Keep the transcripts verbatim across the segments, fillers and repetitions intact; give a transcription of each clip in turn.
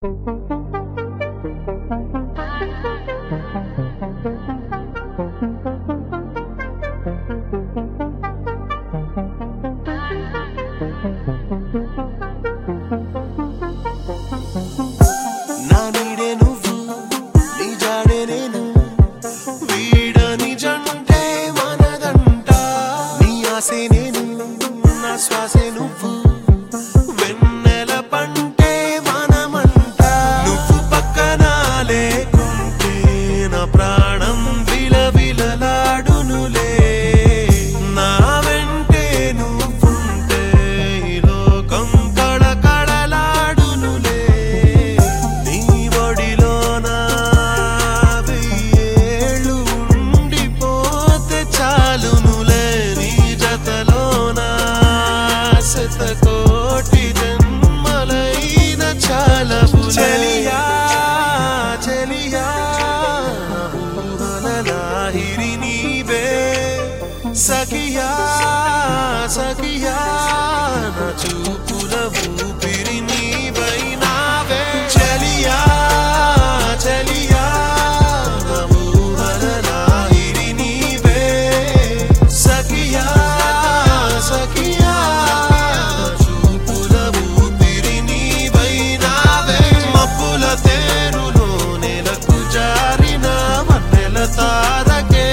सखिया सखिया ना चूपुला ऊपिरी नीवैनावे चलिया चलिया ना ऊहला हिरी नीवे सखिया सखिया ना चूपुला ऊपिरी नीवैनावे मपुला तेरुलो नेలకు జారిన వన్నెల తారకే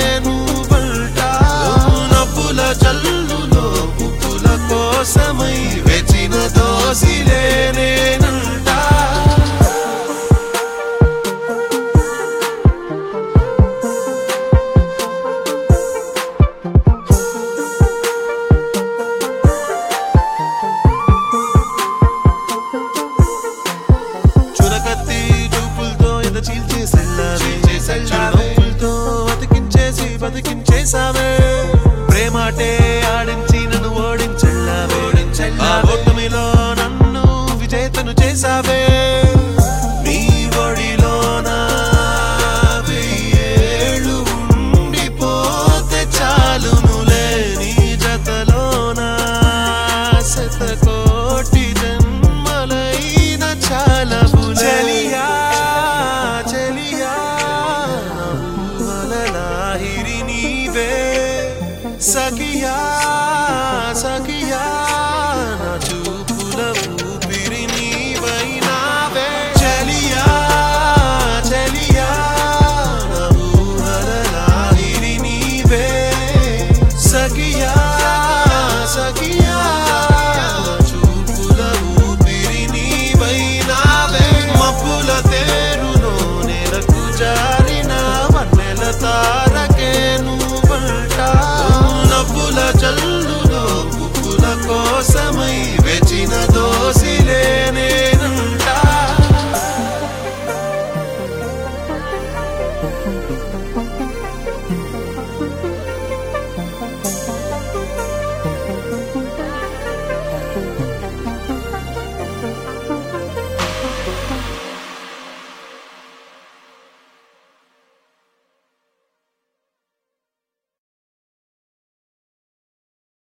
జల్లులో పువ్వుల కోసమై వెచిన దోసిలే నేనంటా చురకత్తి చూపులతో ఎద చీల్చేసెళ్ళావే నవ్వులతో బతికించేసి బతికించేసావే ప్రేమాటే ఆడించి నన్ను ఓడించెళ్ళావే ఆ ఓటమిలో నన్ను విజేతను చేసావే నీ ఒడిలోన వెయ్యేళ్ళు ఉండిపోతే చాలునులే నీ జతలోన శతకోటి జన్మలైన చాలవులే చెలియా చెలియా హిరి నీవే सखिया सखिया ना चूपुला ऊपिरी नीवैनावे चलिया चलिया ना ऊहला हिरी नीवे सखिया सखिया ना चूपुला ऊपिरी नीवैनावे मपुला तेरुलो नेలకు జారిన వన్నెల తారకే నువ్వంటా పువ్వుల జల్లులో పువ్వుల కోసమై వెచిన దోసిలే నేనంటా